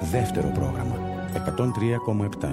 Δεύτερο πρόγραμμα 103,7.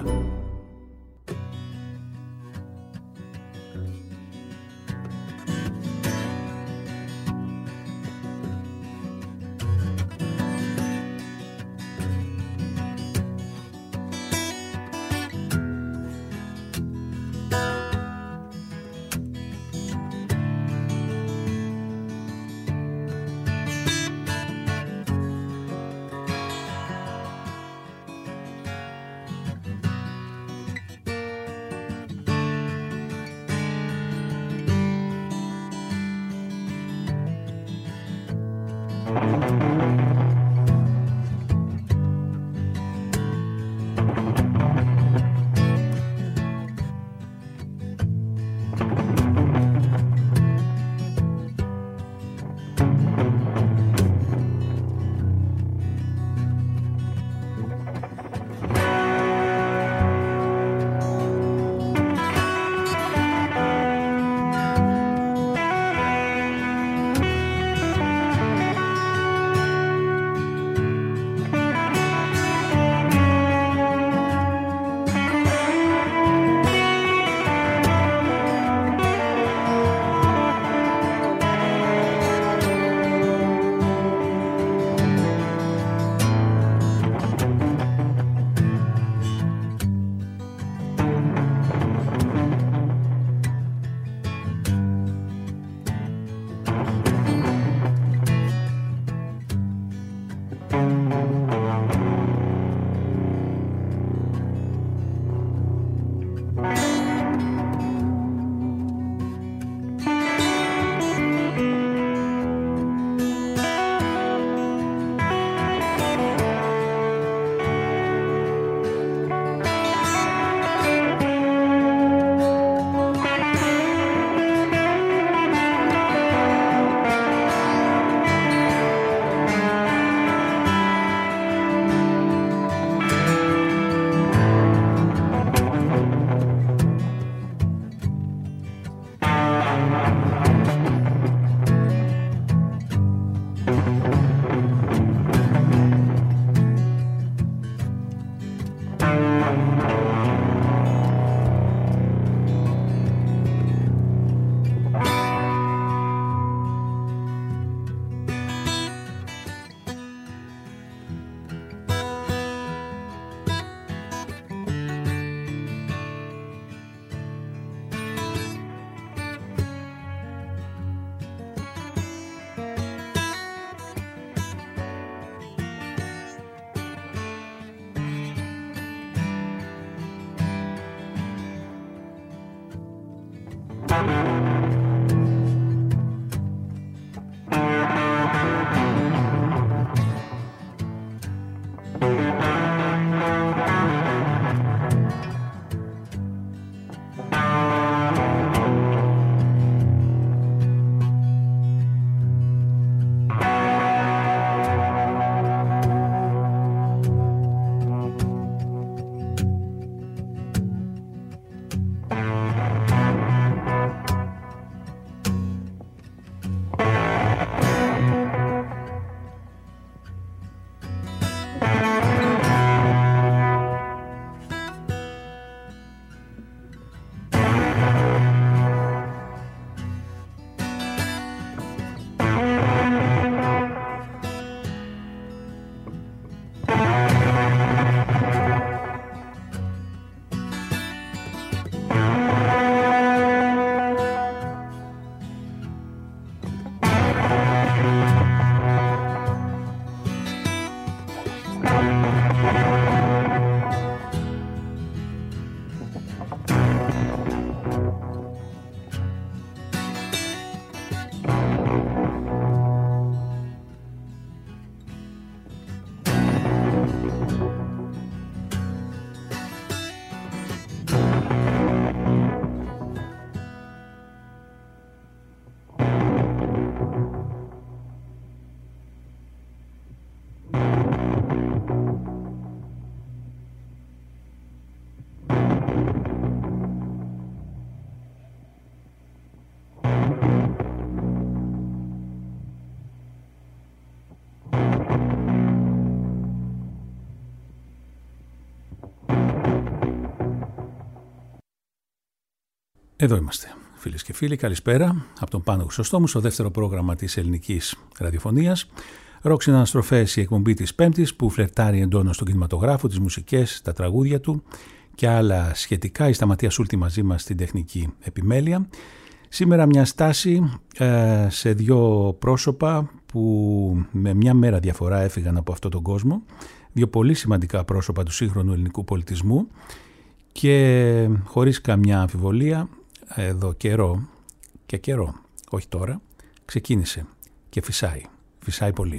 Εδώ είμαστε, φίλες και φίλοι, καλησπέρα από τον Πάνο Χρυσοστόμου στο δεύτερο πρόγραμμα της ελληνικής ραδιοφωνίας. Ροκ συναναστροφές, η εκπομπή της Πέμπτης που φλερτάρει εντόνως στον κινηματογράφο, τις μουσικές, τα τραγούδια του και άλλα σχετικά. Η Σταματία Σούλτη μαζί μας στην τεχνική επιμέλεια. Σήμερα μια στάση σε δύο πρόσωπα που με μια μέρα διαφορά έφυγαν από αυτόν τον κόσμο. Δύο πολύ σημαντικά πρόσωπα του σύγχρονου ελληνικού πολιτισμού και χωρίς καμιά αμφιβολία εδώ καιρό, όχι τώρα, ξεκίνησε και φυσάει πολύ.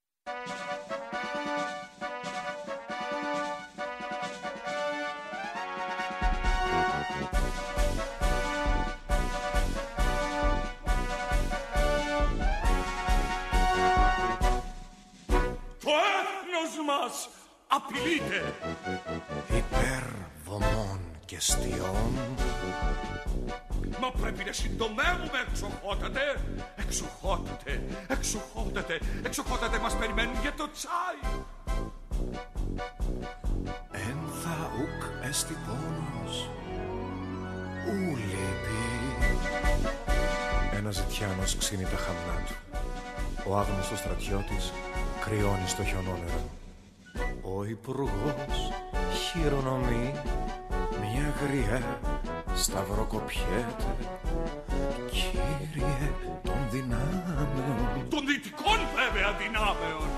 Το έθνος μας απειλείται υπερβομών και στιών. Μα πρέπει να συντομεύουμε, εξοχότατε, μας περιμένουν για το τσάι. Εν θα ουκ εστι πόνος, ου λείπει. Ένας ζητιάνος ξύνει τα χαμνά του. Ο άγνωστος στρατιώτης κρυώνει στο χιονόνερο. Ο υπουργός χειρονομεί, μια γριά σταυροκοπιέται. Κύριε των δυνάμεων, Των δυτικών βέβαια δυνάμεων.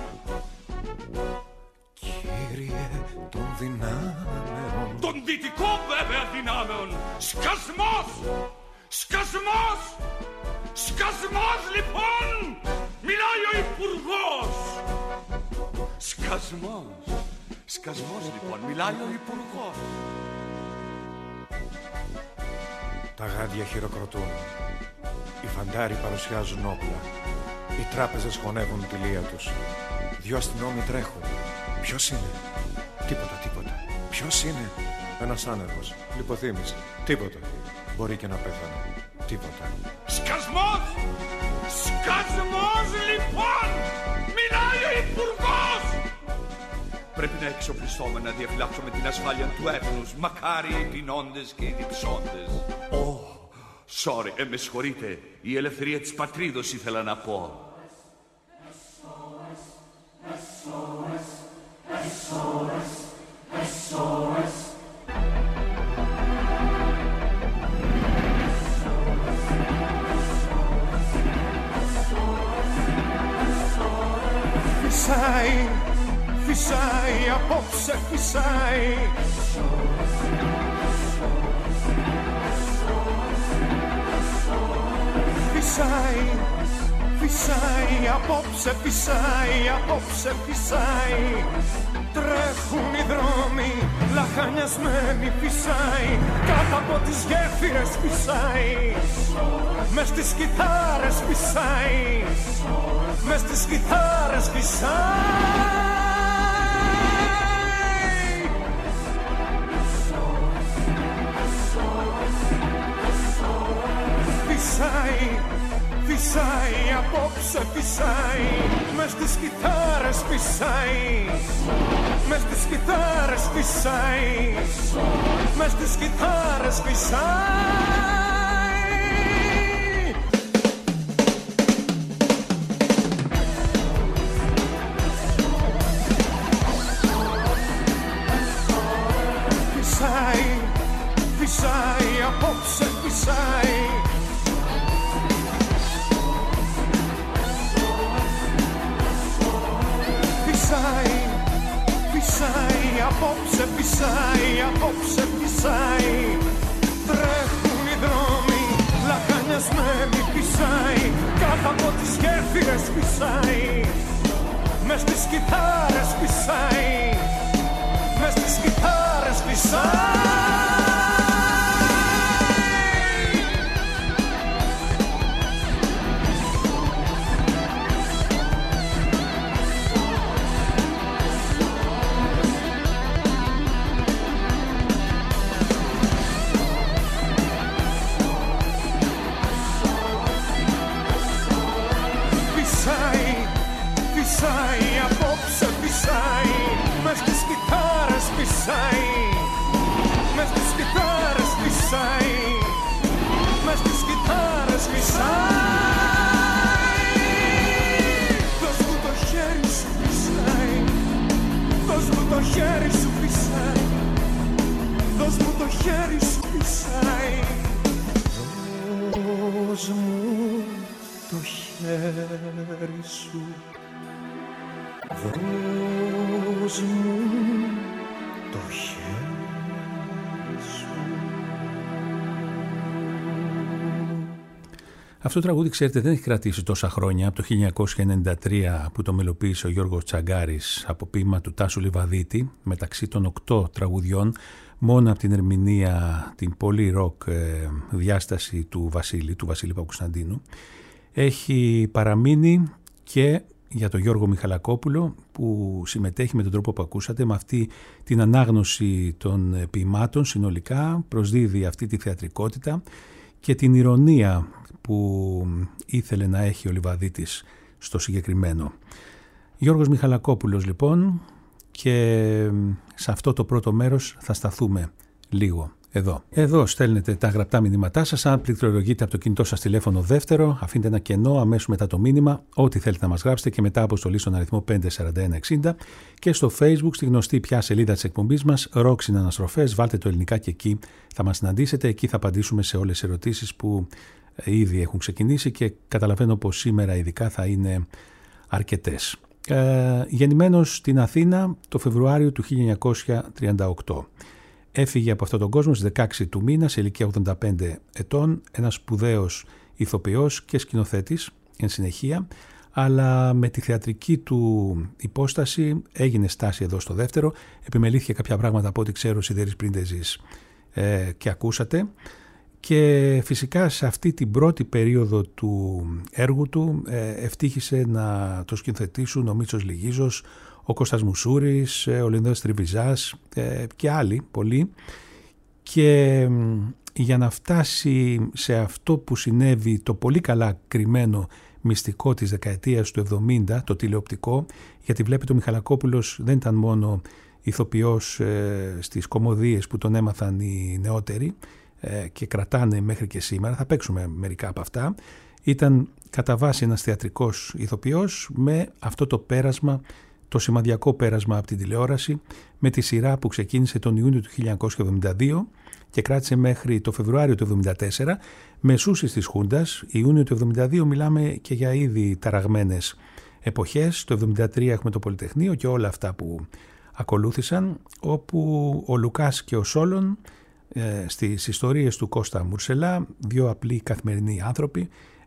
Κύριε των δυνάμεων, Των δυτικών βέβαια δυνάμεων. Σκασμός! Σκασμός! Σκασμός λοιπόν! Μιλάει ο υπουργός! Σκασμός λοιπόν, μιλάει ο υπουργός. Τα γάντια χειροκροτούν. Οι φαντάροι παρουσιάζουν όπλα. Οι τράπεζες χωνεύουν τη λία τους. Δυο αστυνόμοι τρέχουν. Ποιος είναι? Τίποτα. Ποιος είναι? Ένας άνεργος. Λιποθύμησε. Τίποτα. Μπορεί και να πέθανε. Τίποτα. Σκασμός! Σκασμός λοιπόν! Μιλάει ο υπουργός! Πρέπει να εξοπλιστούμε, να διαφυλάξουμε την ασφάλεια του έθνους. Μακάρι οι πεινώντες και οι διψώντες. Sorry, με συγχωρείτε. Η ελευθερία της πατρίδος ήθελα να πω. Φυσάει, απόψε φυσάει. Φυσάει, απόψε φυσάει. Τρέχουν οι δρόμοι, λαχανιασμένοι φυσάει. Κάτω από τις γέφυρες φυσάει. Μες στις κιθάρες φυσάει. Μες στις κιθάρες φυσάει. Φυσάει, απόψε φυσάει. Μες στις κιθάρες φυσάει. Μες στις κιθάρες φυσάει. Μες στις κιθάρες φυσάει. Φυσάει, απόψε φυσάει. Φυσάει, απόψε φυσάει. Τρέχουν οι δρόμοι, λαχανιασμένοι φυσάει. Κάτω από τις γέφυρες φυσάει. Μες στις κιθάρες φυσάει. Μες στις κιθάρες φυσάει. μες στις κιθάρες φυσάει. Δώσ' μου το χέρι σου φυσάει, δώσ' μου το χέρι σου φυσάει, δώσ' μου το χέρι σου φυσάει. Δώσ' μου το χέρι σου, δώσ' μου το χέρι σου. Αυτό το τραγούδι, ξέρετε, δεν έχει κρατήσει τόσα χρόνια. Από το 1993 που το μελοποίησε ο Γιώργος Τσαγκάρης από ποίημα του Τάσου Λιβαδίτη, μεταξύ των 8 τραγουδιών, μόνο από την ερμηνεία, την πολύ ροκ διάσταση του Βασίλη Παπακοσταντίνου, έχει παραμείνει και για τον Γιώργο Μιχαλακόπουλο, που συμμετέχει με τον τρόπο που ακούσατε, με αυτή την ανάγνωση των ποιημάτων συνολικά, προσδίδει αυτή τη θεατρικότητα και την ηρωνία που ήθελε να έχει ο Λιβαδίτης στο συγκεκριμένο. Γιώργος Μιχαλακόπουλος λοιπόν, και σε αυτό το πρώτο μέρος θα σταθούμε λίγο εδώ. Στέλνετε τα γραπτά μηνύματά σας. Αν πληκτρολογείτε από το κινητό σας τηλέφωνο δεύτερο, αφήνετε ένα κενό αμέσως μετά το μήνυμα, ό,τι θέλετε να μας γράψετε, και μετά αποστολή στον αριθμό 54160, και στο Facebook, στη γνωστή πια σελίδα της εκπομπής μας, Rock Συναναστροφές, βάλτε το ελληνικά και εκεί θα μας συναντήσετε. Εκεί θα απαντήσουμε σε όλες τις ερωτήσεις που ήδη έχουν ξεκινήσει και καταλαβαίνω πως σήμερα ειδικά θα είναι αρκετές. Γεννημένος στην Αθήνα το Φεβρουάριο του 1938. Έφυγε από αυτόν τον κόσμο στις 16 του μήνα σε ηλικία 85 ετών, ένας σπουδαίος ηθοποιός και σκηνοθέτης εν συνεχεία, αλλά με τη θεατρική του υπόσταση έγινε στάση εδώ στο δεύτερο, επιμελήθηκε κάποια πράγματα από ό,τι ξέρω Σιδερής Πρίντεζης και ακούσατε, και φυσικά σε αυτή την πρώτη περίοδο του έργου του ευτύχησε να το σκηνοθετήσουν ο Μίτσος Λυγίζος, ο Κώστας Μουσούρης, ο Λεωνίδας Τριβιζάς και άλλοι πολλοί, και για να φτάσει σε αυτό που συνέβη, το πολύ καλά κρυμμένο μυστικό της δεκαετίας του 70, το τηλεοπτικό, γιατί βλέπετε ο Μιχαλακόπουλος δεν ήταν μόνο ηθοποιός στις κωμωδίες που τον έμαθαν οι νεότεροι και κρατάνε μέχρι και σήμερα, θα παίξουμε μερικά από αυτά, ήταν κατά βάση ένας θεατρικός ηθοποιός με αυτό το πέρασμα, το σημαδιακό πέρασμα από την τηλεόραση, με τη σειρά που ξεκίνησε τον Ιούνιο του 1972 και κράτησε μέχρι το Φεβρουάριο του 1974, μεσούσεις της Χούντας. Ιούνιο του 1972 μιλάμε και για ήδη ταραγμένες εποχές. Το 1973 έχουμε το Πολυτεχνείο και όλα αυτά που ακολούθησαν, όπου ο Λουκάς και ο Σόλων στις ιστορίες του Κώστα Μουρσελά, δύο απλοί καθημερινοί άνθρωποι,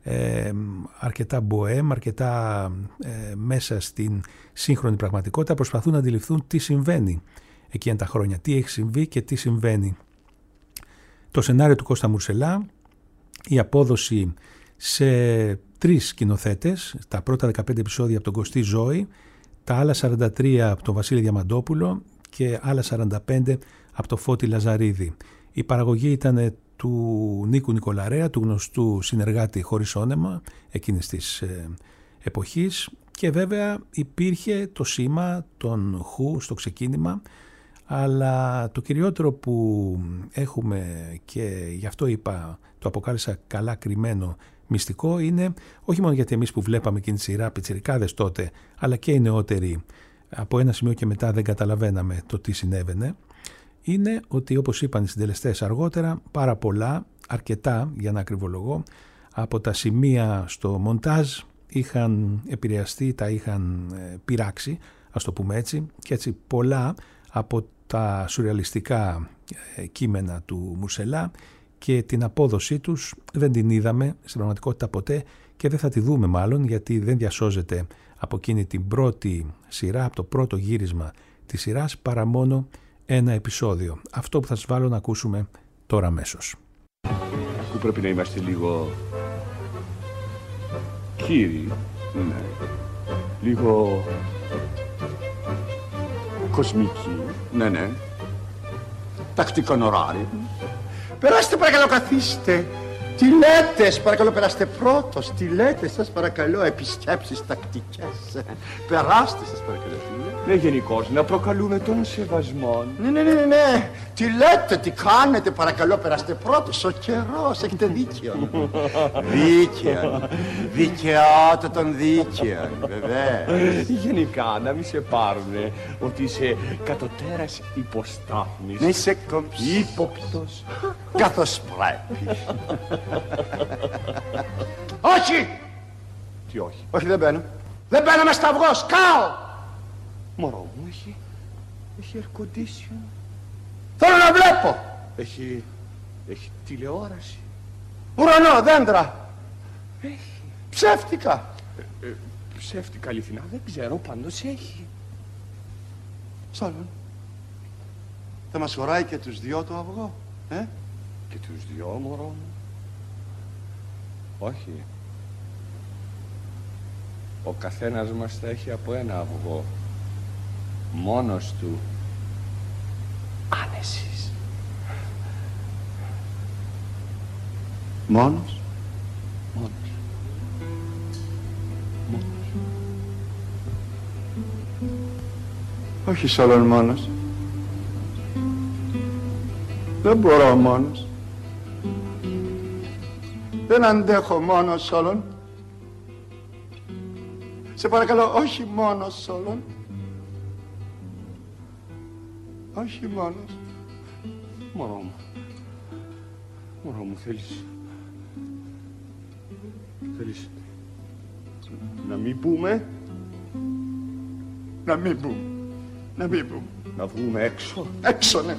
αρκετά μποέμ, αρκετά μέσα στην σύγχρονη πραγματικότητα, προσπαθούν να αντιληφθούν τι συμβαίνει εκείνα τα χρόνια, τι έχει συμβεί και τι συμβαίνει. Το σενάριο του Κώστα Μουρσελά, η απόδοση σε 3 σκηνοθέτες, τα πρώτα 15 επεισόδια από τον Κωστή Ζώη, τα άλλα 43 από τον Βασίλη Διαμαντόπουλο και άλλα 45 από τον Φώτη Λαζαρίδη. Η παραγωγή ήταν του Νίκου Νικολαρέα, του γνωστού συνεργάτη χωρίς όνεμα εκείνης της εποχής, και βέβαια υπήρχε το σήμα των Χου στο ξεκίνημα, αλλά το κυριότερο που έχουμε, και γι' αυτό είπα, το αποκάλεσα καλά κρυμμένο μυστικό, είναι όχι μόνο γιατί εμείς που βλέπαμε εκείνη τη σειρά πιτσιρικάδες τότε, αλλά και οι νεότεροι από ένα σημείο και μετά δεν καταλαβαίναμε το τι συνέβαινε, είναι ότι, όπως είπαν οι συντελεστές αργότερα, πάρα πολλά, αρκετά για να ακριβολογώ, από τα σημεία στο μοντάζ είχαν επηρεαστεί, τα είχαν πειράξει, ας το πούμε έτσι, και έτσι πολλά από τα σουρεαλιστικά κείμενα του Μουρσελά και την απόδοσή τους δεν την είδαμε στην πραγματικότητα ποτέ, και δεν θα τη δούμε μάλλον, γιατί δεν διασώζεται από εκείνη την πρώτη σειρά, από το πρώτο γύρισμα της σειράς, παρά μόνο ένα επεισόδιο. Αυτό που θα σας βάλω να ακούσουμε τώρα αμέσως. Που πρέπει να είμαστε λίγο κύριοι, ναι, λίγο κοσμικοί, ναι, τακτικό ωράριο. Περάστε παρακαλώ, καθίστε. Τι λέτε, σας παρακαλώ, περάστε πρώτος. Τι λέτε, σας παρακαλώ, επισκέψεις τακτικές. Περάστε, σας παρακαλώ. Ναι, γενικώς, να προκαλούμε τον σεβασμό. Ναι. Τι λέτε, τι κάνετε, παρακαλώ, περάστε πρώτος. Ο καιρός, έχετε δίκιο. Δίκαιο. Δικαιότατον δίκαιο, βεβαίως. Γενικά, να μην σε πάρουνε ότι είσαι κατωτέρας υποστάθμης. Να είσαι ύποπτος. Καθώς πρέπει. Όχι! Τι όχι? Όχι, δεν μπαίνω. Δεν μπαίνω μες στα αυγό, σκάω! Μωρό μου, έχει air condition. Θέλω να βλέπω. Έχει τηλεόραση. Ουρανό, δέντρα. Έχει. Ψεύτικα. Ψεύτικα αληθινά δεν ξέρω, πάντως έχει. Σόλον, θα μας χωράει και τους δυο το αυγό, Και τους δυο, μωρό μου? Όχι. Ο καθένας μας θα έχει από ένα αυγό. Μόνος του. Αν εσείς. Μόνος. Όχι, Σόλον, μόνος. Δεν μπορώ μόνος. Δεν αντέχω μόνος, Σόλον. Σε παρακαλώ, όχι μόνος, Σόλον. Όχι μόνος. Μωρό μου, θέλεις να μην πούμε? Να μην πούμε. Να βγούμε έξω? Έξω, ναι.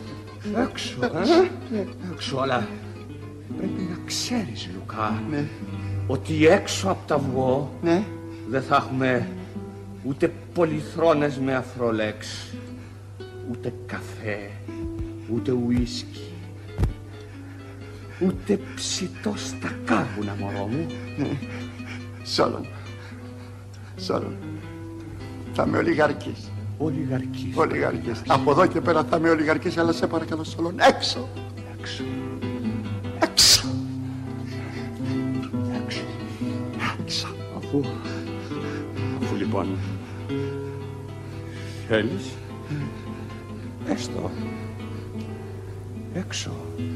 Έξω, αλλά πρέπει να ξέρεις, Λουκά, Ναι. ότι έξω από τα αυγό Ναι. δεν θα έχουμε ούτε πολυθρόνες με αφρολέξ, ούτε καφέ, ούτε ουίσκι, ούτε ψητό στα κάρβουνα, μωρό μου. Σόλον. Θα είμαι ολιγαρκής. Ολιγαρκής. Από εδώ και πέρα θα είμαι ολιγαρκής, αλλά σε παρακαλώ, Σόλον, έξω. Αφού λοιπόν θέλεις, έστω έξω.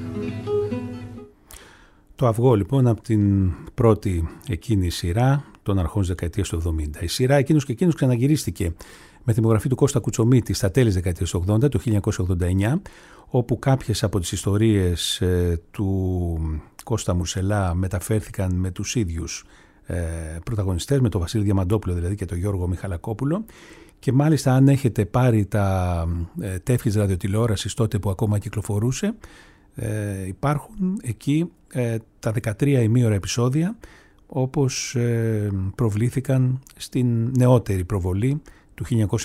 Το αυγό λοιπόν από την πρώτη εκείνη σειρά των αρχών της δεκαετίας του 70. Η σειρά εκείνους και εκείνους ξαναγυρίστηκε με τη μογραφή του Κώστα Κουτσομίτη στα τέλη της δεκαετίας του 80, το 1989, όπου κάποιες από τις ιστορίες του Κώστα Μουρσελά μεταφέρθηκαν με τους ίδιους πρωταγωνιστές, με τον Βασίλη Διαμαντόπουλο δηλαδή και τον Γιώργο Μιχαλακόπουλο, και μάλιστα αν έχετε πάρει τα τεύχης ραδιοτηλεόρασης τότε που ακόμα κυκλοφορούσε, υπάρχουν εκεί τα 13 ημίωρα επεισόδια όπως προβλήθηκαν στην νεότερη προβολή του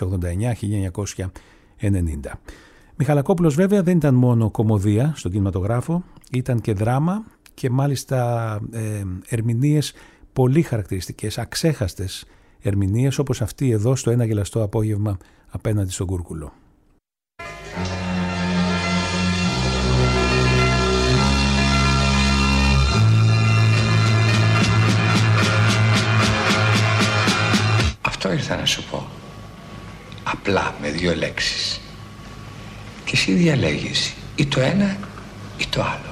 1989-1990. Μιχαλακόπουλος βέβαια δεν ήταν μόνο κωμωδία στον κινηματογράφο, ήταν και δράμα και μάλιστα ερμηνείες πολύ χαρακτηριστικές, αξέχαστες ερμηνείες όπως αυτή εδώ στο Ένα γελαστό απόγευμα απέναντι στον Κούρκουλο. Αυτό ήρθα να σου πω. Απλά με 2 λέξεις. Και εσύ διαλέγεις ή το ένα ή το άλλο.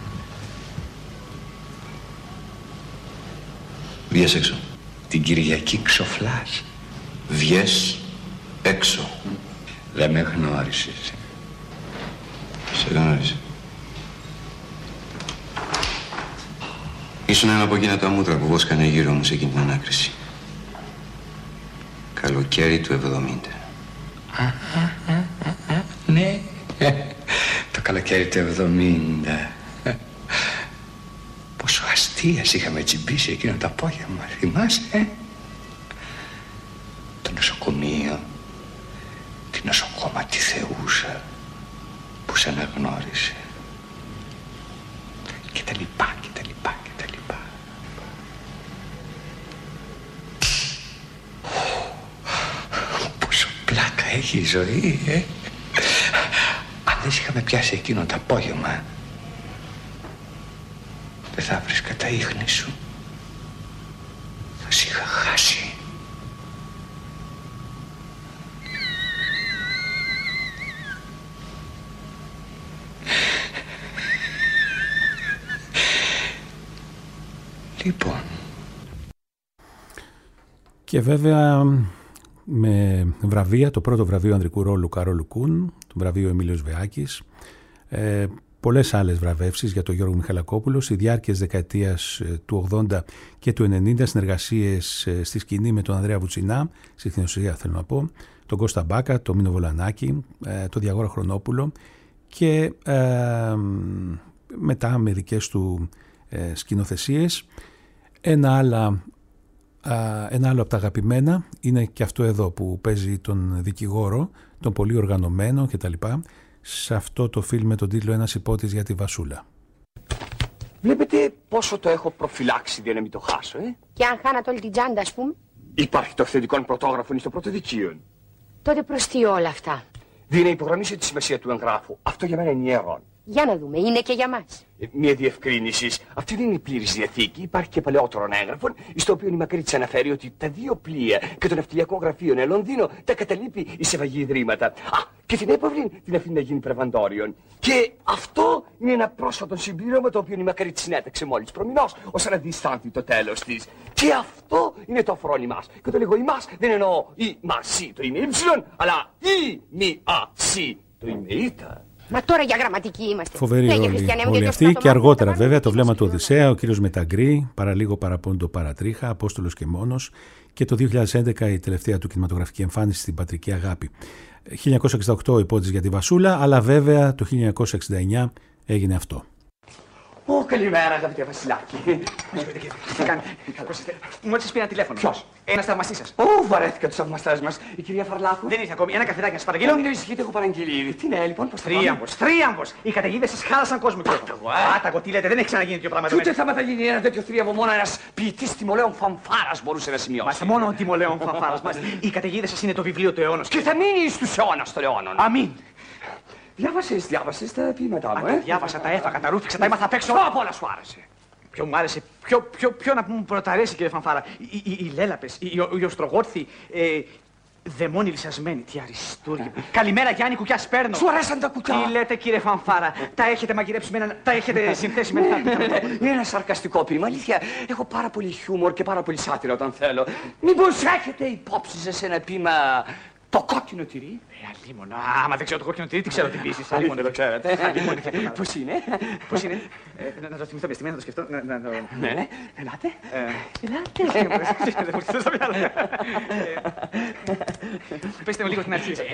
Βγες έξω. Την Κυριακή ξοφλάς. Βγες έξω. Δεν με γνώρισες. Σε γνώρισε. Ήσουν ένα από εκείνα τα μούτρα που βόσκανε γύρω μου σε εκείνη την ανάκριση. Καλοκαίρι του 70. Ναι, το καλοκαίρι του 70. Πόσο αστείας είχαμε τσιμπήσει εκείνο το απόγευμα, θυμάσαι? Το νοσοκομείο, την νοσοκόματη θεούσα που σε αναγνώρισε. Και τα λοιπά, και τα λοιπά, και τα λοιπά. Πόσο πλάκα έχει η ζωή, Αν δεν είχαμε πιάσει εκείνο το απόγευμα, δεν δεν θα βρίσκα τα ίχνη σου, θα σ' είχα χάσει. Λοιπόν. Και βέβαια με βραβεία, το πρώτο βραβείο ανδρικού ρόλου Καρόλου Κούν, το βραβείο Εμίλιος Βεάκης, πολλές άλλες βραβεύσεις για τον Γιώργο Μιχαλακόπουλο στη διάρκεια της δεκαετίας του 80 και του 90, συνεργασίες στη σκηνή με τον Ανδρέα Βουτσινά, στη σκηνοθεσία θέλω να πω, τον Κώστα Μπάκα, τον Μίνο Βολανάκη, τον Διαγόρα Χρονόπουλο και μετά με δικές του σκηνοθεσίες. Ένα άλλο από τα αγαπημένα είναι και αυτό εδώ που παίζει τον δικηγόρο, τον πολύ οργανωμένο κτλ. Σε αυτό το φιλμ με τον τίτλο «Ένας υπότης για τη Βασούλα». Βλέπετε πόσο το έχω προφυλάξει για να μην το χάσω, Και αν χάνατε όλη την τσάντα, ας πούμε. Υπάρχει το αυθεντικό πρωτόγραφο στο πρωτοδικείο. Τότε προς τι όλα αυτά? Δίνει να υπογραμμίσω τη σημασία του εγγράφου. Αυτό για μένα είναι ιερόν. Για να δούμε, είναι και για μας. Μια διευκρίνηση. Αυτή δεν είναι η πλήρης διαθήκη. Υπάρχει και παλαιότερο έγγραφο, στο οποίο η Μακρίτης αναφέρει ότι τα δύο πλοία και το ναυτιλιακό γραφείο Νέο Λονδίνο τα καταλείπει η Σεβαγή Ιδρύματα. Και την έπαυλη την αφήνει να γίνει πρεβαντόριον. Και αυτό είναι ένα πρόσφατο συμπλήρωμα το οποίο η Μακρίτης συνέταξε μόλις προμηνός, ώστε να διστάνθει το τέλος της. Και αυτό είναι το αφρόνι μας. Και το λέγω ημάς δεν εννοώ η μασί το είμαι ύψιλον, αλλά η μη ασί το είμαι ήτα. Μα τώρα για γραμματική είμαστε. Φοβερή όλοι αυτοί. Και αργότερα βέβαια το βλέμμα του Οδυσσέα, ο κύριος Μεταγκρή, παραλίγο παραπόντο παρατρίχα, Απόστολος και μόνος, και το 2011 η τελευταία του κινηματογραφική εμφάνιση στην Πατρική Αγάπη. 1968 υπότης για τη Βασούλα, αλλά βέβαια το 1969 έγινε αυτό. Καλημέρα, αγαπητέ Βασιλάκη. Τι κάνετε? Μόλις σας πήρα τηλέφωνο. Ποιος? Ένας θαυμαστής σας. Βαρέθηκα τους θαυμαστές μας. Η κυρία Φαρλάκου. Δεν ήρθε ακόμη. Ένα καφεδάκι να σας παραγγείλω. Μην ανησυχείτε, έχω παραγγείλει. Τι είναι, λοιπόν, πώς θα πάμε? Θρίαμβος. Οι καταιγίδες σας χάλασαν κόσμο. Πάταγο, τι λέτε, δεν έχει ξαναγίνει τέτοιο πράγμα. Ούτε θα γίνει ένα τέτοιο θρίαμβο, μόνο ένας ποιητής τιμολέων φανφάρας μπορούσε να σημειώσει. Μάλιστα, μόνο ο τιμολέων φανφάρας. Οι καταιγίδες σας είναι το βιβλίο του αιώνος. Και θα μείνει στους αιώνας των αιώνων. Αμήν. Διάβασες τα ποίηματά μου, Διάβασα, τα έφαγα, τα ρούφηξα, τα έμαθα απ' έξω. Απ' όλα σου άρεσε. Ποιο μου άρεσε, ποιο να μου πρωταρέσει, κύριε Φανφάρα. Οι Λέλαπες, οι Οστρογόρθοι, δαιμόνοι λυσασμένοι, τι αριστούργημα. Καλημέρα, Γιάννη, κουκιά παίρνω. Σου αρέσαν τα κουκιά? Τι λέτε, κύριε Φανφάρα, τα έχετε μαγειρέψει με ένα, τα έχετε συνθέσει με ένα. Είναι ένα σαρκαστικό ποίημα, αλήθεια. Έχω πάρα πολύ χιούμορ και πάρα πολύ σάτυρα όταν θέλω. Μήπως έχετε υπόψη σας ένα ποίημα, το κόκκινο τυρί? Αλίμονα, άμα δεν ξέρω το κόκκινο τυρί, τι ξέρω την πίστη σας. Αλίμονα, το ξέρετε. Πώς είναι? Πώς είναι? Να το θυμηθώ μια στιγμή, να το σκεφτώ. Ναι, ελάτε. Δεν μου έρθει στο μυαλό. Πέστε μου λίγο την αρχή.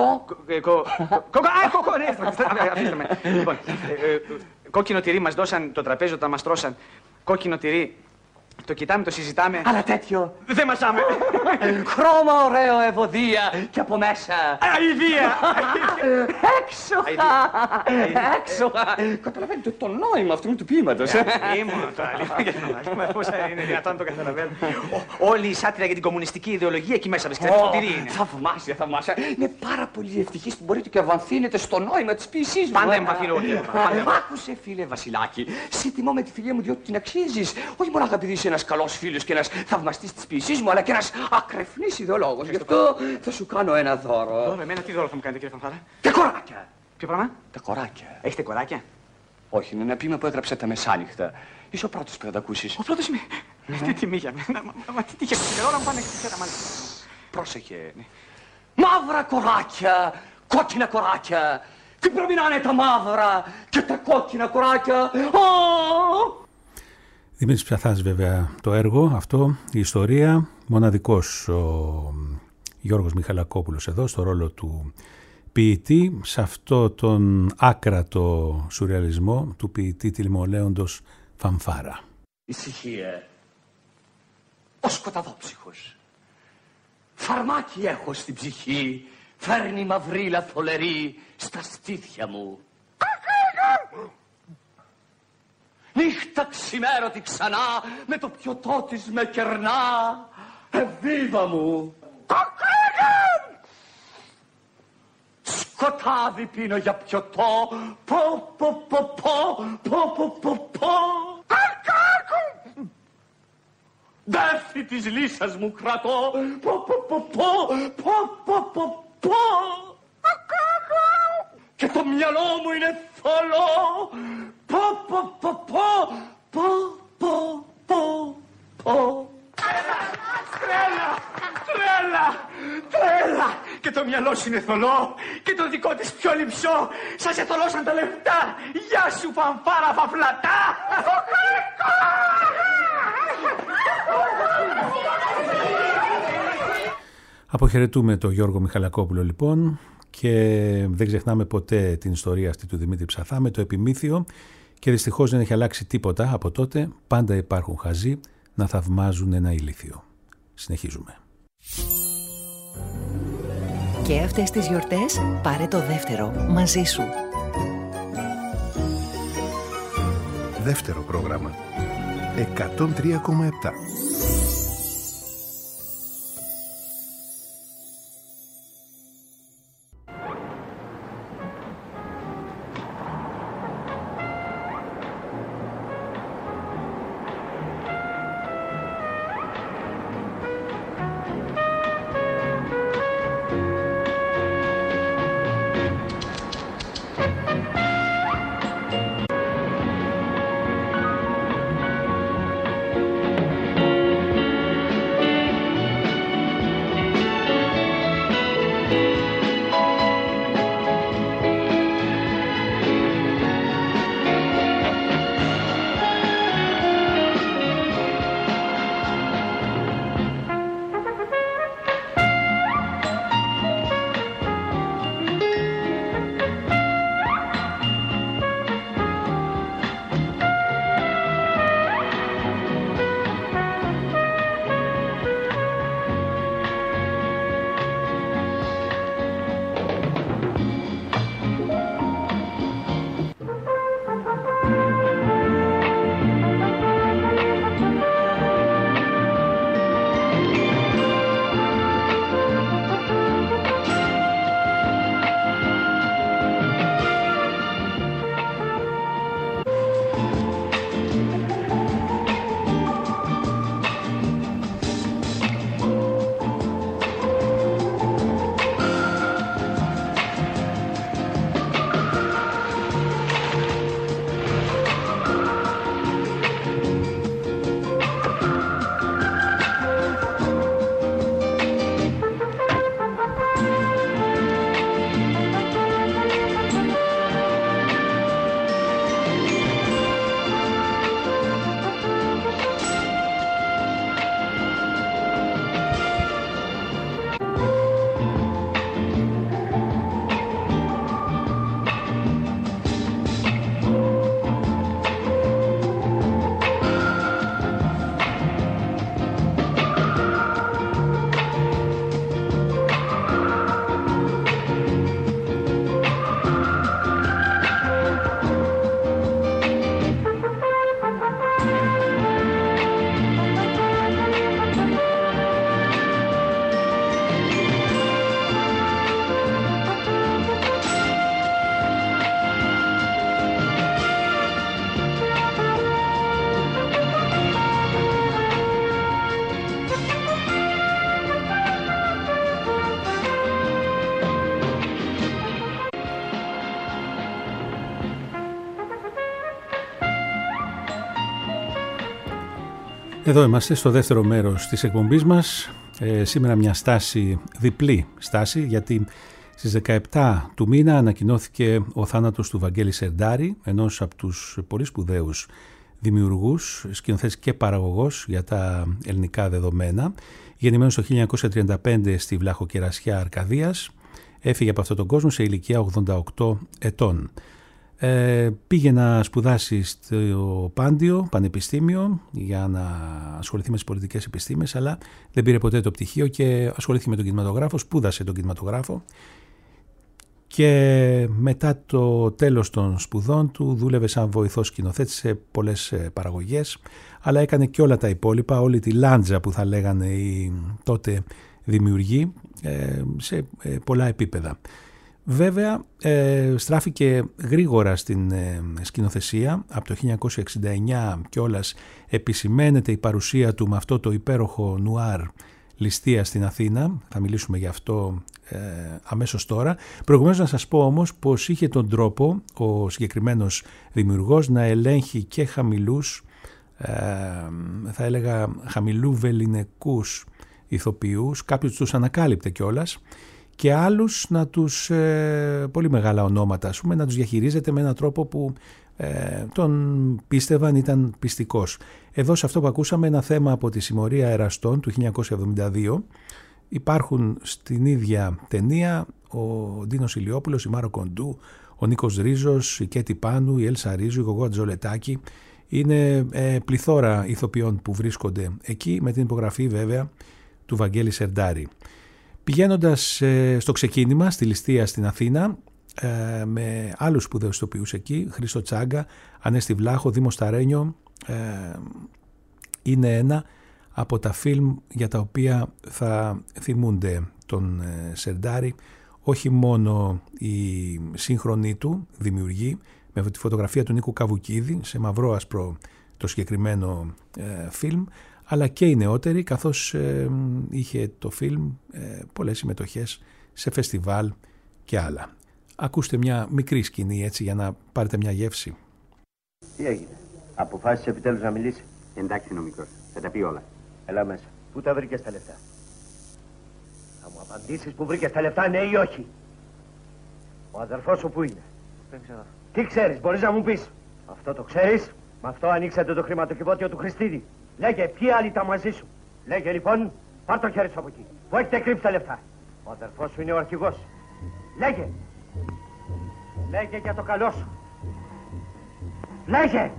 Λοιπόν, κόκκινο τυρί μας δώσαν, το τραπέζι όταν μας τρώσαν. Κόκκινο τυρί. Το κοιτάμε, το συζητάμε. Αλλά τέτοιο. Δεν μαζάμε. Χρώμα ωραίο, ευωδία και από μέσα. Αηδία. Έξοχα. Καταλαβαίνετε το νόημα αυτού του ποίηματος. Ήμουν τώρα. Πώς είναι δυνατόν να το καταλαβαίνω. Όλη η σάτυρα για την κομμουνιστική ιδεολογία εκεί μέσα βρίσκεται. Το τυρί είναι. Θαυμάσια, θαυμάσια. Είμαι πάρα πολύ ευτυχής που μπορείτε και βαθύνετε στο νόημα της ποιησής μου. Πάντα εμβαθύνω. Άκουσε, φίλε Βασιλάκη. Σε τιμώ με τη φιλία μου διότι την αξίζεις. Όχι μόνο επειδή είσαι ένας καλός φίλος και ένας θαυμαστής της ποιησής μου, αλλά και ένας ακρεφνής ιδεολόγος. Γι' αυτό θα σου κάνω ένα δώρο. Δώρο, εμένα τι δώρο θα μου κάνετε, κύριε Φανφάρα? Τα κοράκια. Ποιο πράγμα? Τα κοράκια. Έχετε κοράκια? Όχι, είναι ένα ποίημα που έγραψα τα μεσάνυχτα. Είσαι ο πρώτος που θα τα ακούσεις. Ο πρώτος είμαι. Τι τιμή για μένα. Μα τι τύχε. Την ώρα μου πάνε και τη φέρα μάλιστα. Πρόσεχε. Μαύρα κοράκια, κόκκινα κοράκια. Τι πρέπει να είναι τα μαύρα και τα κόκκινα κοράκια. Δημήτρης Ψαθάς βέβαια το έργο αυτό, η ιστορία, μοναδικός ο Γιώργος Μιχαλακόπουλος εδώ στο ρόλο του ποιητή, σε αυτό τον άκρατο σουρεαλισμό του ποιητή τηλιμολέοντος Φανφάρα. Ησυχία, ο σκοταδόψυχος, φαρμάκι έχω στην ψυχή, φέρνει μαυρίλα θολερή στα στήθια μου. Νύχτα ξημέρωτη ξανά, με το πιωτό της με κερνά, εβίβα μου. Σκοτάδι πίνω για πιωτό, πω πω πω πω, πω πω πω πω. Δέφη της λύσας μου κρατώ. Και το μυαλό μου είναι θολό. Τρέλα. Και το μυαλό σου είναι θολό. Και το δικό της πιο λυψό. Σας εθολώσαν τα λεφτά. Γεια σου φανφάρα φαφλατά. Αποχαιρετούμε τον Γιώργο Μιχαλακόπουλο λοιπόν και δεν ξεχνάμε ποτέ την ιστορία αυτή του Δημήτρη Ψαθά με το επιμήθειο και δυστυχώς δεν έχει αλλάξει τίποτα από τότε. Πάντα υπάρχουν χαζοί να θαυμάζουν ένα ηλίθιο. Συνεχίζουμε. Και αυτές τις γιορτές πάρε το δεύτερο μαζί σου. Δεύτερο πρόγραμμα 103,7. Εδώ είμαστε στο δεύτερο μέρος της εκπομπής μας. Σήμερα μια στάση, διπλή στάση, γιατί στις 17 του μήνα ανακοινώθηκε ο θάνατος του Βαγγέλη Σερντάρη, ενός από τους πολύ σπουδαίους δημιουργούς, σκηνοθέτης και παραγωγός για τα ελληνικά δεδομένα. Γεννημένος το 1935 στη Βλαχοκερασιά Αρκαδίας, έφυγε από αυτόν τον κόσμο σε ηλικία 88 ετών. Πήγε να σπουδάσει στο Πάντιο Πανεπιστήμιο για να ασχοληθεί με τις πολιτικές επιστήμες, αλλά δεν πήρε ποτέ το πτυχίο και ασχολήθηκε με τον κινηματογράφο, σπούδασε τον κινηματογράφο και μετά το τέλος των σπουδών του δούλευε σαν βοηθός σκηνοθέτης σε πολλές παραγωγές, αλλά έκανε και όλα τα υπόλοιπα, όλη τη λάντζα που θα λέγανε οι τότε δημιουργοί σε πολλά επίπεδα. Βέβαια στράφηκε γρήγορα στην σκηνοθεσία. Από το 1969 κιόλας επισημαίνεται η παρουσία του με αυτό το υπέροχο νουάρ Ληστεία στην Αθήνα. Θα μιλήσουμε γι' αυτό αμέσως τώρα. Προηγουμένως να σας πω όμως πως είχε τον τρόπο ο συγκεκριμένος δημιουργός να ελέγχει και χαμηλούς, θα έλεγα χαμηλού βεληνικούς ηθοποιούς, κάποιους τους ανακάλυπτε κιόλας, και άλλους να τους, πολύ μεγάλα ονόματα ας πούμε, να τους διαχειρίζεται με έναν τρόπο που τον πίστευαν ήταν πιστικός. Εδώ σε αυτό που ακούσαμε ένα θέμα από τη Συμμορία Εραστών του 1972. Υπάρχουν στην ίδια ταινία ο Ντίνος Ηλιόπουλος, η Μάρο Κοντού, ο Νίκος Ρίζος, η Κέτη Πάνου, η Έλσα Ρίζου, η Γογό Ατζολετάκη. Είναι πληθώρα ηθοποιών που βρίσκονται εκεί, με την υπογραφή βέβαια του Βαγγέλη Σερντάρη. Πηγαίνοντας στο ξεκίνημα στη Ληστεία στην Αθήνα, με άλλους σπουδαίους ηθοποιούς εκεί, Χρήστο Τσάγκα, Ανέστη Βλάχο, Δήμο Σταρένιο, είναι ένα από τα φιλμ για τα οποία θα θυμούνται τον Σερντάρη, όχι μόνο οι σύγχρονοι του δημιουργοί, με τη φωτογραφία του Νίκου Καβουκίδη σε μαυρό άσπρο το συγκεκριμένο φιλμ, αλλά και οι νεότεροι, καθώς είχε το φιλμ πολλές συμμετοχές σε φεστιβάλ και άλλα. Ακούστε μια μικρή σκηνή έτσι για να πάρετε μια γεύση. Τι έγινε, αποφάσισε επιτέλους να μιλήσει? Εντάξει είναι ο μικρός, θα τα πει όλα. Έλα μέσα. Πού τα βρήκες τα λεφτά? Θα μου απαντήσεις που βρήκες τα λεφτά, ναι ή όχι? Ο αδερφός σου πού είναι? Δεν ξέρω. Τι ξέρεις, μπορείς να μου πεις? Αυτό το ξέρεις? Με αυτό ανοίξατε το χρηματοκιβώτιο του Χριστίδη. Λέγε, ποιοι άλλοι ήταν μαζί σου? Λέγε λοιπόν, πάρ' το χέρι σου από εκεί. Πού έχετε κρύψει τα λεφτά? Ο αδερφός σου είναι ο αρχηγός. Λέγε. Λέγε για το καλό σου. Λέγε.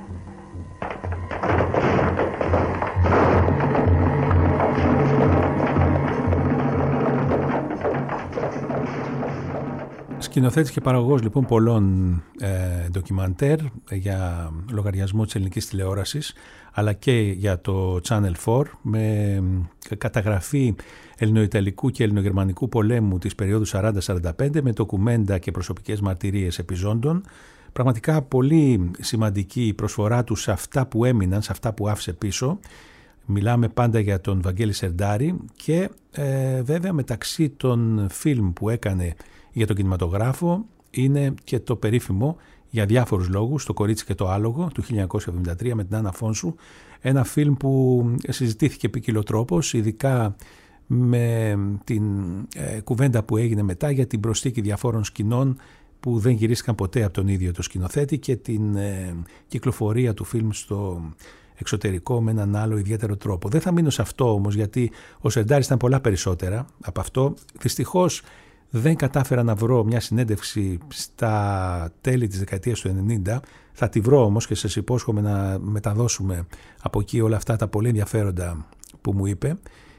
Σκηνοθέτης και παραγωγός λοιπόν πολλών ντοκιμαντέρ για λογαριασμό της ελληνικής τηλεόρασης, αλλά και για το Channel 4, με καταγραφή ελληνοϊταλικού και ελληνογερμανικού πολέμου της περίοδου 40-45, με ντοκουμέντα και προσωπικές μαρτυρίες επιζώντων. Πραγματικά πολύ σημαντική η προσφορά του σε αυτά που έμειναν, σε αυτά που άφησε πίσω. Μιλάμε πάντα για τον Βαγγέλη Σερντάρη και βέβαια μεταξύ των φιλμ που έκανε για τον κινηματογράφο είναι και το περίφημο για διάφορους λόγους «Το κορίτσι και το άλογο» του 1973 με την Άννα Φόνσου, ένα φιλμ που συζητήθηκε ποικιλοτρόπως, ειδικά με την κουβέντα που έγινε μετά για την προσθήκη διαφόρων σκηνών που δεν γυρίστηκαν ποτέ από τον ίδιο το σκηνοθέτη και την κυκλοφορία του φιλμ στο εξωτερικό με έναν άλλο ιδιαίτερο τρόπο. Δεν θα μείνω σε αυτό όμως, γιατί ο Σερντάρης ήταν πολλά περισσότερα από αυτό. Δυστυχώς δεν κατάφερα να βρω μια συνέντευξη στα τέλη της δεκαετίας του 90. Θα τη βρω όμως και σας υπόσχομαι να μεταδώσουμε από εκεί όλα αυτά τα πολύ ενδιαφέροντα που μου είπε,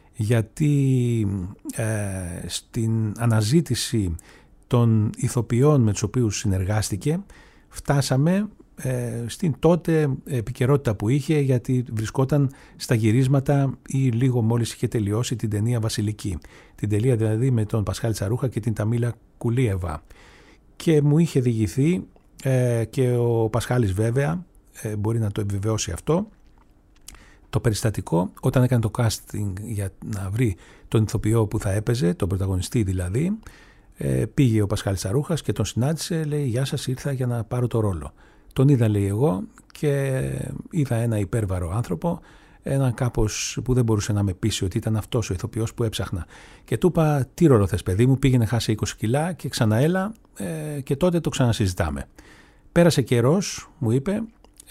γιατί στην αναζήτηση των ηθοποιών με τους οποίους συνεργάστηκε φτάσαμε στην τότε επικαιρότητα που είχε, γιατί βρισκόταν στα γυρίσματα ή λίγο μόλις είχε τελειώσει την ταινία Βασιλική, την τελεία δηλαδή με τον Πασχάλη Τσαρούχα και την Ταμίλα Κουλίεβα, και μου είχε διηγηθεί και ο Πασχάλης βέβαια μπορεί να το επιβεβαιώσει αυτό, το περιστατικό όταν έκανε το casting για να βρει τον ηθοποιό που θα έπαιζε, τον πρωταγωνιστή δηλαδή. Πήγε ο Πασχάλης Τσαρούχας και τον συνάντησε, λέει «Γεια σας, ήρθα για να πάρω το ρόλο». Τον είδα, λέει, εγώ και είδα ένα υπέρβαρο άνθρωπο, έναν κάπως που δεν μπορούσε να με πείσει ότι ήταν αυτός ο ηθοποιός που έψαχνα. Και του είπα «Τι ρόλο θες, παιδί μου?» Πήγαινε, χάσει 20 κιλά και ξαναέλα και τότε το ξανασυζητάμε. Πέρασε καιρός, μου είπε,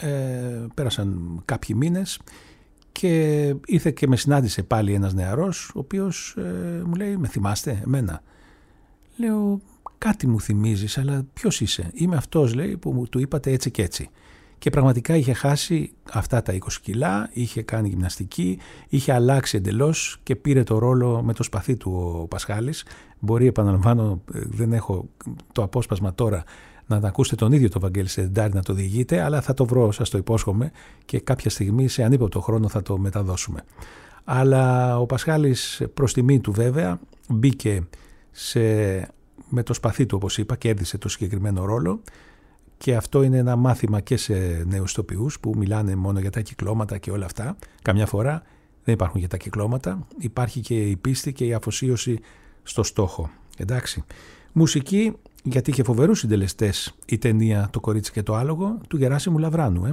πέρασαν κάποιοι μήνες και ήρθε και με συνάντησε πάλι ένας νεαρός, ο οποίος μου λέει «Με θυμάστε εμένα?» Λέω «Κάτι μου θυμίζεις, αλλά ποιος είσαι?» «Είμαι αυτός», λέει, «που μου του είπατε έτσι και έτσι». Και πραγματικά είχε χάσει αυτά τα 20 κιλά, είχε κάνει γυμναστική, είχε αλλάξει εντελώς και πήρε το ρόλο με το σπαθί του ο Πασχάλης. Μπορεί, επαναλαμβάνω, δεν έχω το απόσπασμα τώρα να ακούσετε τον ίδιο τον Βαγγέλη Σερντάρη να το διηγείτε, αλλά θα το βρω, σας το υπόσχομαι, και κάποια στιγμή σε ανίποπτο χρόνο θα το μεταδώσουμε. Αλλά ο Πασχάλης, προς τιμή του βέβαια, μπήκε σε με το σπαθί του, όπως είπα, κέρδισε το συγκεκριμένο ρόλο, και αυτό είναι ένα μάθημα και σε νέους ηθοποιούς που μιλάνε μόνο για τα κυκλώματα και όλα αυτά. Καμιά φορά δεν υπάρχουν για τα κυκλώματα, υπάρχει και η πίστη και η αφοσίωση στο στόχο. Εντάξει. Μουσική, γιατί είχε φοβερούς συντελεστές η ταινία «Το κορίτσι και το άλογο» του Γεράσιμου Λαβράνου.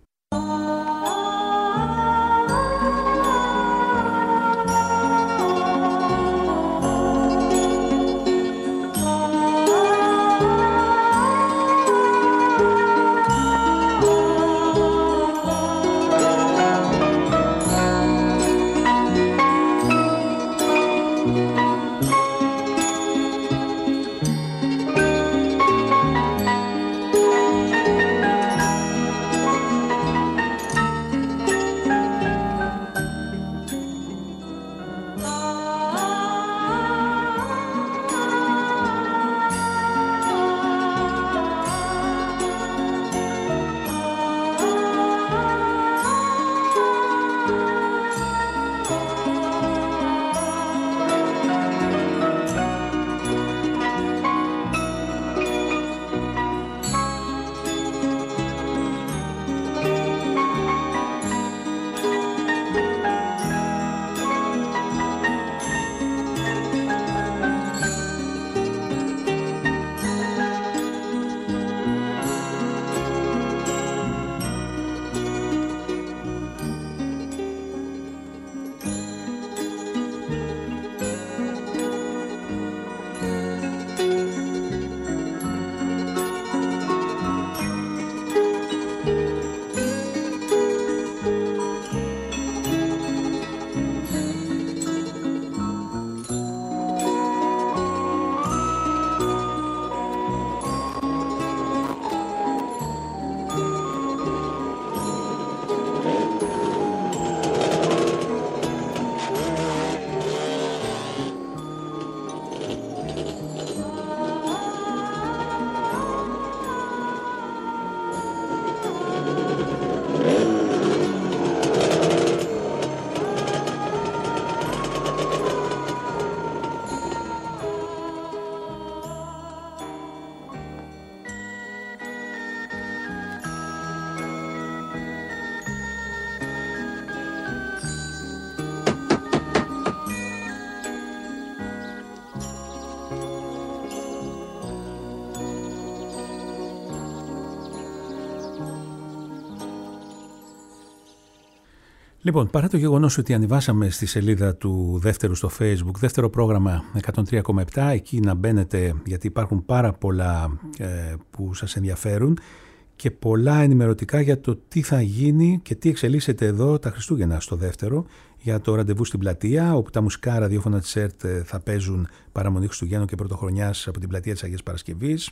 Λοιπόν, παρά το γεγονός ότι ανεβάσαμε στη σελίδα του δεύτερου στο Facebook, δεύτερο πρόγραμμα 103,7, εκεί να μπαίνετε γιατί υπάρχουν πάρα πολλά που σας ενδιαφέρουν και πολλά ενημερωτικά για το τι θα γίνει και τι εξελίσσεται εδώ τα Χριστούγεννα στο δεύτερο, για το ραντεβού στην πλατεία, όπου τα μουσικά ραδιόφωνα της ΕΡΤ θα παίζουν παραμονή Χριστουγέννων και Πρωτοχρονιάς από την πλατεία της Αγίας Παρασκευής,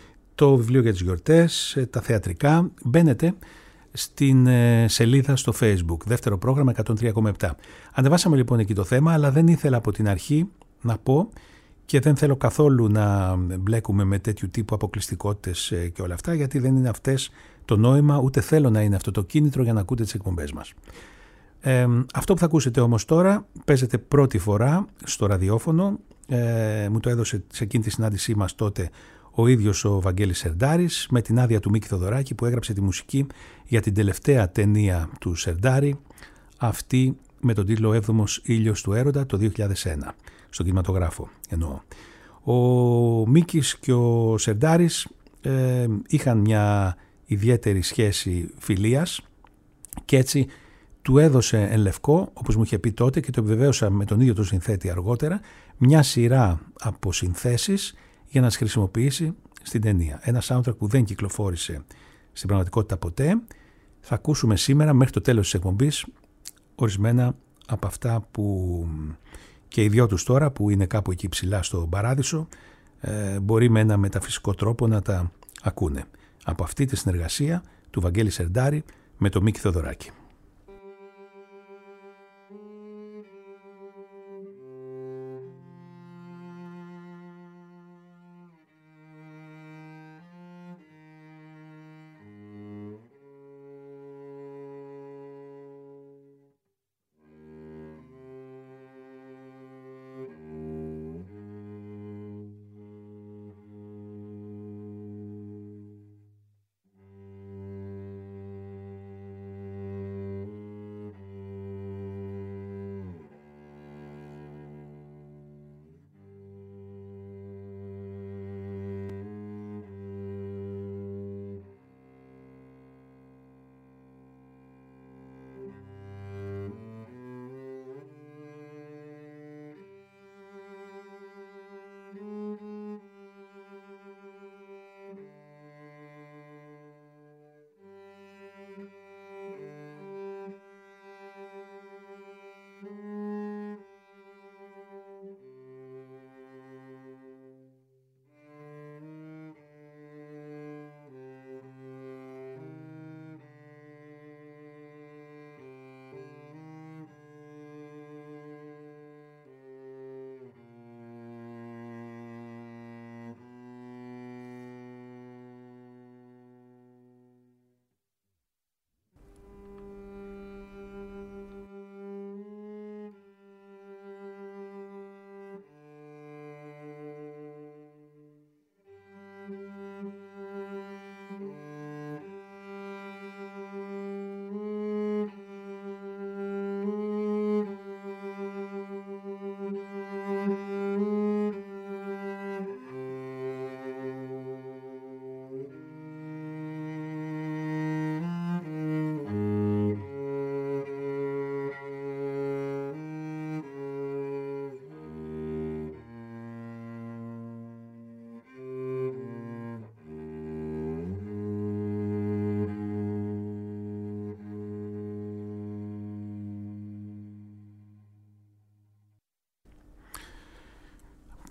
το βιβλίο για τις γιορτές, τα θεατρικά. Μπαίνετε στην σελίδα στο Facebook, δεύτερο πρόγραμμα 103,7. Ανεβάσαμε λοιπόν εκεί το θέμα, αλλά δεν ήθελα από την αρχή να πω και δεν θέλω καθόλου να μπλέκουμε με τέτοιου τύπου αποκλειστικότητες και όλα αυτά, γιατί δεν είναι αυτές το νόημα, ούτε θέλω να είναι αυτό το κίνητρο για να ακούτε τις εκπομπές μας. Αυτό που θα ακούσετε όμως τώρα παίζεται πρώτη φορά στο ραδιόφωνο, μου το έδωσε σε εκείνη τη συνάντησή μας τότε ο ίδιος ο Βαγγέλης Σερντάρης, με την άδεια του Μίκη Θοδωράκη, που έγραψε τη μουσική για την τελευταία ταινία του Σερντάρη, αυτή με τον τίτλο «Έβδομος ήλιος του έρωτα» το 2001, στον κινηματογράφο εννοώ. Ο Μίκης και ο Σερντάρης είχαν μια ιδιαίτερη σχέση φιλίας και έτσι του έδωσε εν λευκό, όπως μου είχε πει τότε και το επιβεβαίωσα με τον ίδιο τον συνθέτη αργότερα, μια σειρά από συνθέσεις για να τις χρησιμοποιήσει στην ταινία. Ένα soundtrack που δεν κυκλοφόρησε στην πραγματικότητα ποτέ. Θα ακούσουμε σήμερα μέχρι το τέλος της εκπομπής ορισμένα από αυτά που και οι δυο τους τώρα, που είναι κάπου εκεί ψηλά στο Παράδεισο, μπορεί με ένα μεταφυσικό τρόπο να τα ακούνε. Από αυτή τη συνεργασία του Βαγγέλη Σερντάρη με τον Μίκη Θοδωράκη.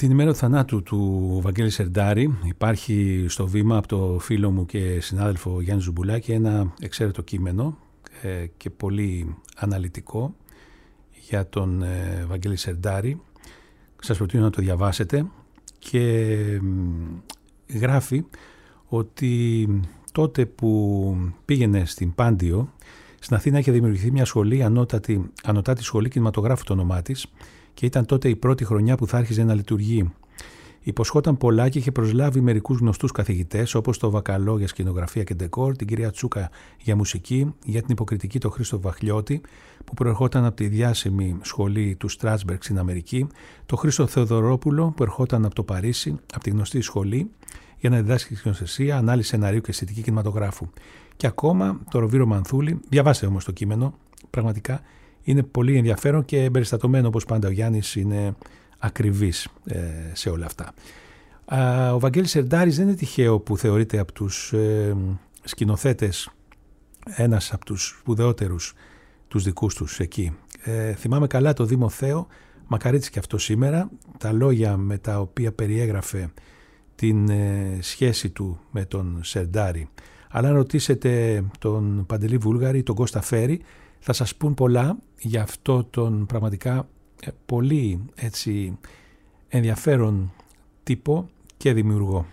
Την ημέρα του θανάτου του Βαγγέλη Σερντάρη υπάρχει στο βήμα από το φίλο μου και συνάδελφο Γιάννη Ζουμπουλάκη ένα εξαίρετο κείμενο και πολύ αναλυτικό για τον Βαγγέλη Σερντάρη. Σας προτείνω να το διαβάσετε και γράφει ότι τότε που πήγαινε στην Πάντιο στην Αθήνα είχε δημιουργηθεί μια σχολή, ανωτάτη σχολή κινηματογράφου το όνομά της, και ήταν τότε η πρώτη χρονιά που θα άρχιζε να λειτουργεί. Υποσχόταν πολλά και είχε προσλάβει μερικούς γνωστούς καθηγητές, όπως το Βακαλό για σκηνογραφία και ντεκόρ, την κυρία Τσούκα για μουσική, για την υποκριτική το Χρήστο Βαχλιώτη, που προερχόταν από τη διάσημη σχολή του Στράτσμπεργκ στην Αμερική, το Χρήστο Θεοδωρόπουλο, που ερχόταν από το Παρίσι, από τη γνωστή σχολή, για να διδάσκει σκηνοθεσία, ανάλυση σεναρίου και αισθητική κινηματογράφου. Και ακόμα το Ροβίρο Μανθούλη. Διαβάστε όμως το κείμενο, πραγματικά είναι πολύ ενδιαφέρον και εμπεριστατωμένο, όπως πάντα ο Γιάννης είναι ακριβής σε όλα αυτά. Ο Βαγγέλης Σερντάρης δεν είναι τυχαίο που θεωρείται από τους σκηνοθέτες ένας από τους σπουδαιότερους τους δικούς τους εκεί. Θυμάμαι καλά το Δήμο Θέο, μακαρίτης και αυτό σήμερα, τα λόγια με τα οποία περιέγραφε την σχέση του με τον Σερντάρη. Αλλά αν ρωτήσετε τον Παντελή Βούλγαρη, τον Κώστα Φέρη, θα σας πούν πολλά για αυτό τον πραγματικά πολύ έτσι ενδιαφέρον τύπο και δημιουργό.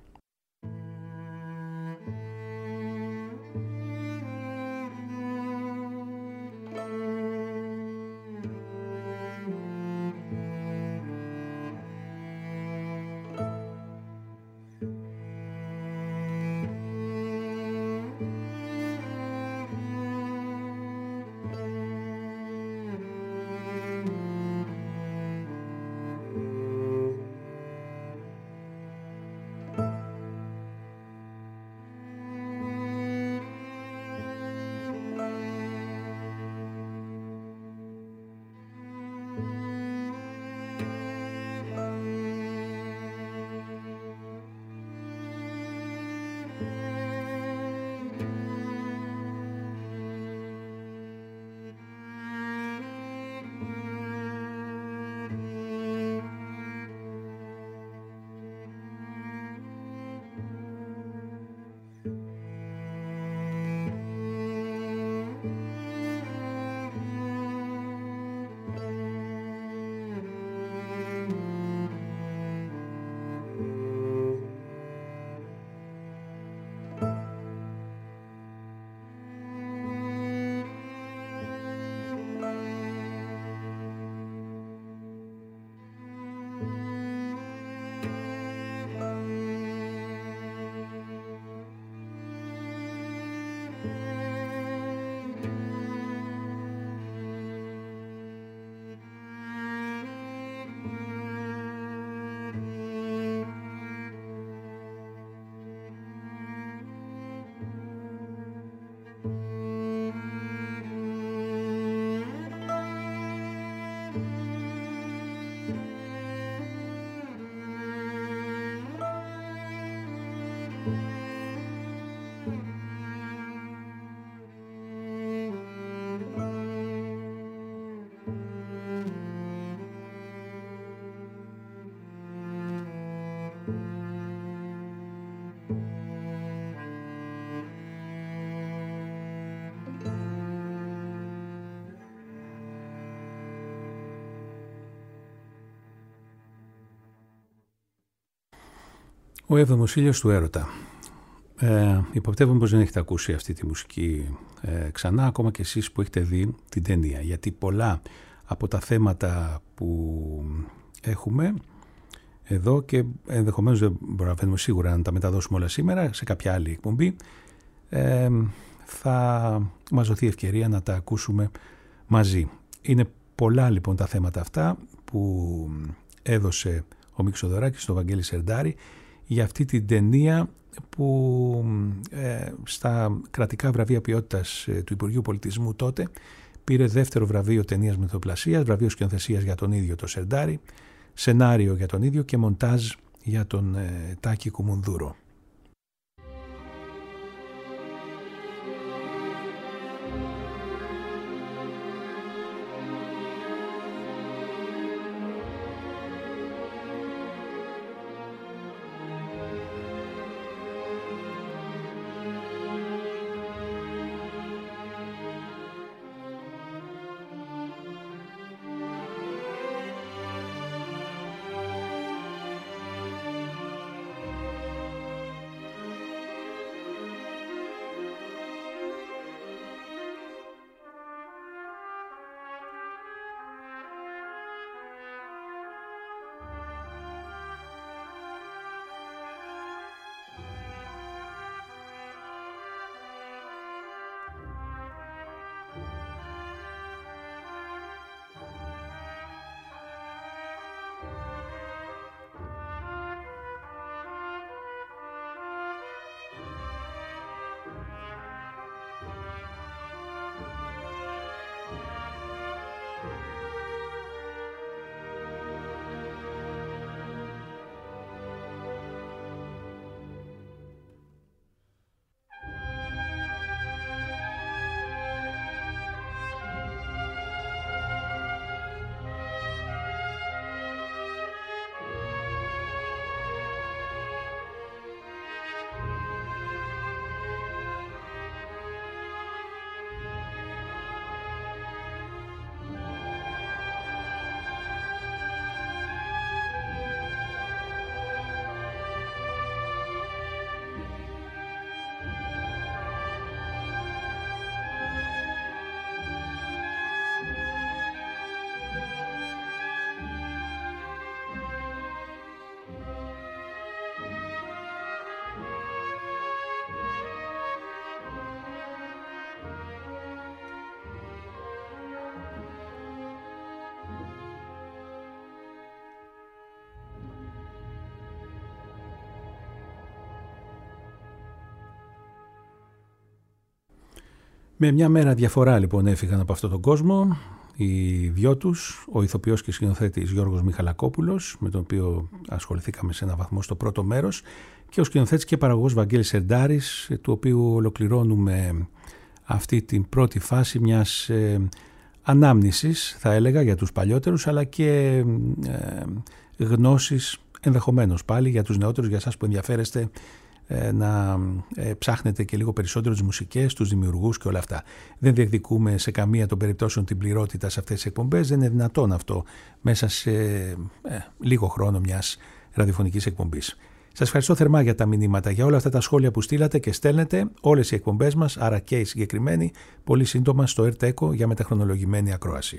Ο έβδομος ήλιος του έρωτα. Υποπτεύομαι πως δεν έχετε ακούσει αυτή τη μουσική ξανά, ακόμα και εσείς που έχετε δει την ταινία, γιατί πολλά από τα θέματα που έχουμε εδώ, και ενδεχομένως δεν μπορούμε σίγουρα να τα μεταδώσουμε όλα σήμερα, σε κάποια άλλη εκπομπή θα μας δοθεί ευκαιρία να τα ακούσουμε μαζί. Είναι πολλά λοιπόν τα θέματα αυτά που έδωσε ο Μίκης Θοδωράκης στο Βαγγέλη Σερντάρη για αυτή την ταινία που στα κρατικά βραβεία ποιότητας του Υπουργείου Πολιτισμού τότε πήρε δεύτερο βραβείο ταινίας μυθοπλασίας, βραβείο σκηνοθεσίας για τον ίδιο το Σερντάρη, σενάριο για τον ίδιο και μοντάζ για τον Τάκη Κουμουνδούρο. Με μια μέρα διαφορά λοιπόν έφυγαν από αυτόν τον κόσμο οι δυο τους, ο ηθοποιός και σκηνοθέτης Γιώργος Μιχαλακόπουλος, με τον οποίο ασχοληθήκαμε σε ένα βαθμό στο πρώτο μέρος, και ο σκηνοθέτης και παραγωγός Βαγγέλης Σερντάρης, του οποίου ολοκληρώνουμε αυτή την πρώτη φάση μιας ανάμνησης, θα έλεγα, για τους παλιότερους, αλλά και γνώσης ενδεχομένως πάλι για τους νεότερους, για εσάς που ενδιαφέρεστε να ψάχνετε και λίγο περισσότερο τις μουσικές, τους δημιουργούς και όλα αυτά. Δεν διεκδικούμε σε καμία των περιπτώσεων την πληρότητα σε αυτές τις εκπομπές, δεν είναι δυνατόν αυτό μέσα σε λίγο χρόνο μιας ραδιοφωνικής εκπομπής. Σας ευχαριστώ θερμά για τα μηνύματα, για όλα αυτά τα σχόλια που στείλατε και στέλνετε. Όλες οι εκπομπές μας, άρα και η συγκεκριμένη, πολύ σύντομα στο ΕΡΤ-ΕΚΟ για μεταχρονολογημένη ακρόαση.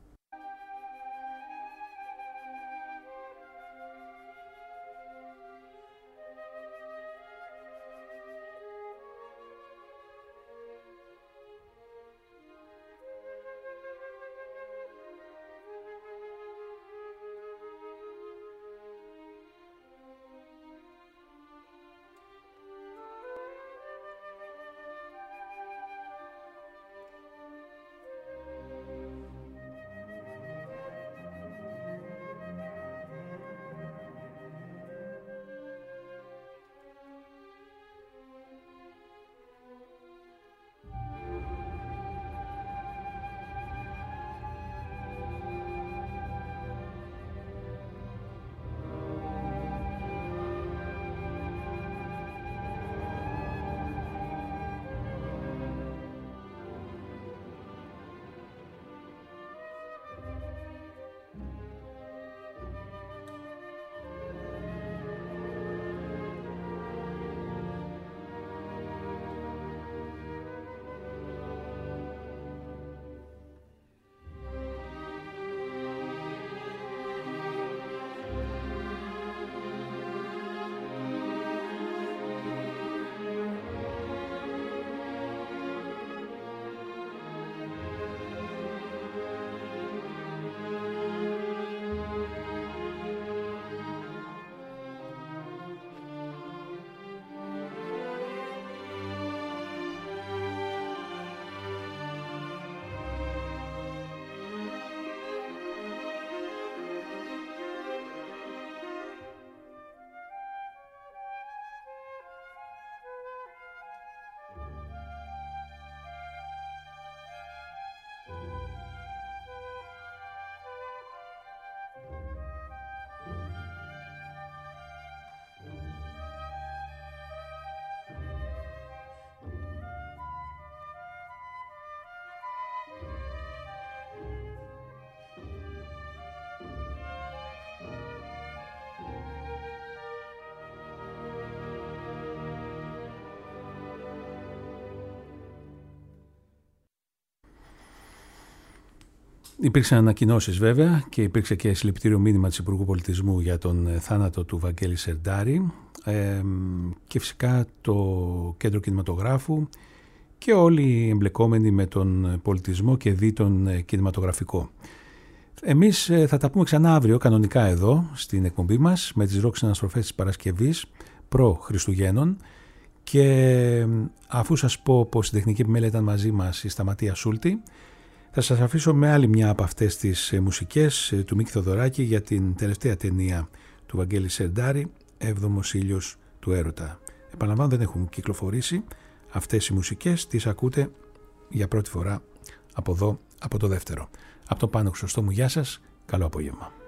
Υπήρξαν ανακοινώσεις βέβαια και υπήρξε και συλληπιτήριο μήνυμα της Υπουργού Πολιτισμού για τον θάνατο του Βαγγέλη Σερντάρη και φυσικά το Κέντρο Κινηματογράφου και όλοι οι εμπλεκόμενοι με τον πολιτισμό και δι τον κινηματογραφικό. Εμείς θα τα πούμε ξανά αύριο κανονικά εδώ στην εκπομπή μας με τις ροκ συναναστροφές της Παρασκευής προ Χριστουγέννων, και αφού σας πω πως στην τεχνική επιμέλεια ήταν μαζί μας η Σταματία Σούλτη, θα σας αφήσω με άλλη μια από αυτές τις μουσικές του Μίκη Θοδωράκη για την τελευταία ταινία του Βαγγέλη Σερντάρη, «Έβδομος ήλιος του έρωτα». Επαναλαμβάνω, δεν έχουν κυκλοφορήσει αυτές οι μουσικές, τις ακούτε για πρώτη φορά από εδώ, από το δεύτερο. Από τον Πάνο Χρυσοστόμου, γεια σας, καλό απόγευμα.